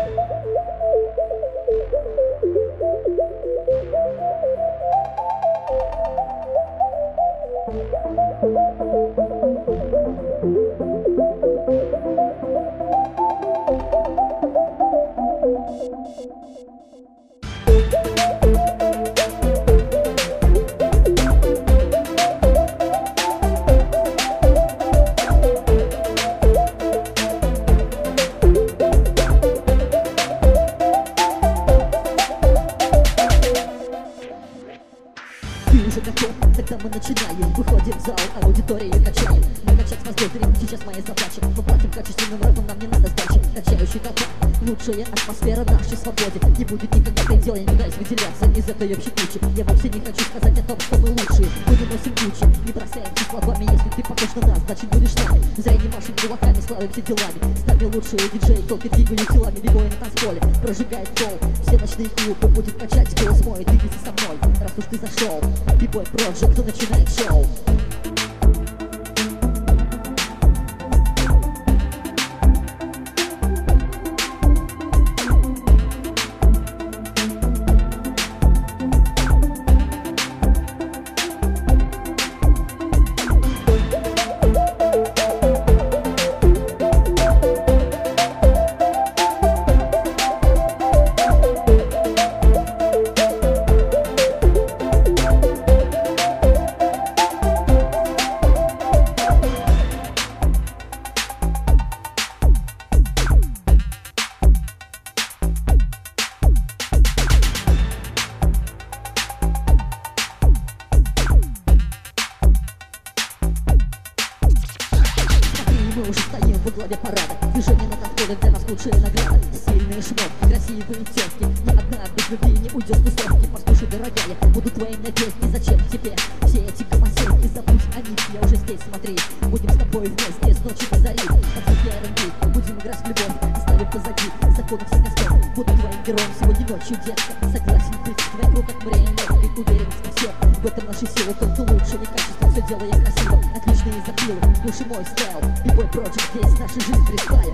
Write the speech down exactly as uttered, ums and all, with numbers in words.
Тогда мы начинаем, выходим в зал, аудиторию качаем. Мы качать мозгой дрим, сейчас моя задача. Поплатим качественным рэпом, нам не надо сдачи. Качающий толпа, лучшая атмосфера нашей свободе. Не будет никогда предела, я не даюсь выделяться из этой общей кучи. Я вовсе не хочу сказать о том, что мы лучшие. Мы не носим кучи, не бросаемся словами. Если ты похож на нас, значит будешь нами. Зря не машем кулаками, славимся делами. Стали лучшие диджеи, толпы двигают телами. Бибои на танцполе, прожигает пол. Все ночные клубы будет качать, голос мой, двигайся со мной. Раз уж ты зашел, Бибой Проджект, кто начинает шоу. Мы уже стоим во главе парада. Движение на танцполе для нас лучшая награда. Сильные шмот, красивые тётки. Ни одна без любви не уйдет с тусовки. Послушай, дорогая, буду твоим на песне. Зачем тебе все эти гомосеки? Забудь о них, я уже здесь, смотри. Будем с тобой вместе с ночи до зари. Под звуки эр энд би будем играть в любовь. Оставим позади законы всех остов. Буду твоим героем сегодня ночью, детка. Согласен быть твоя рука к моей легкой. Уверенность во всем. В этом наша сила, только лучше, не качество, все делаем красиво. Отличные запилы, слушай мой стайл. Бибой Проджект, здесь наша жизнь фристайл.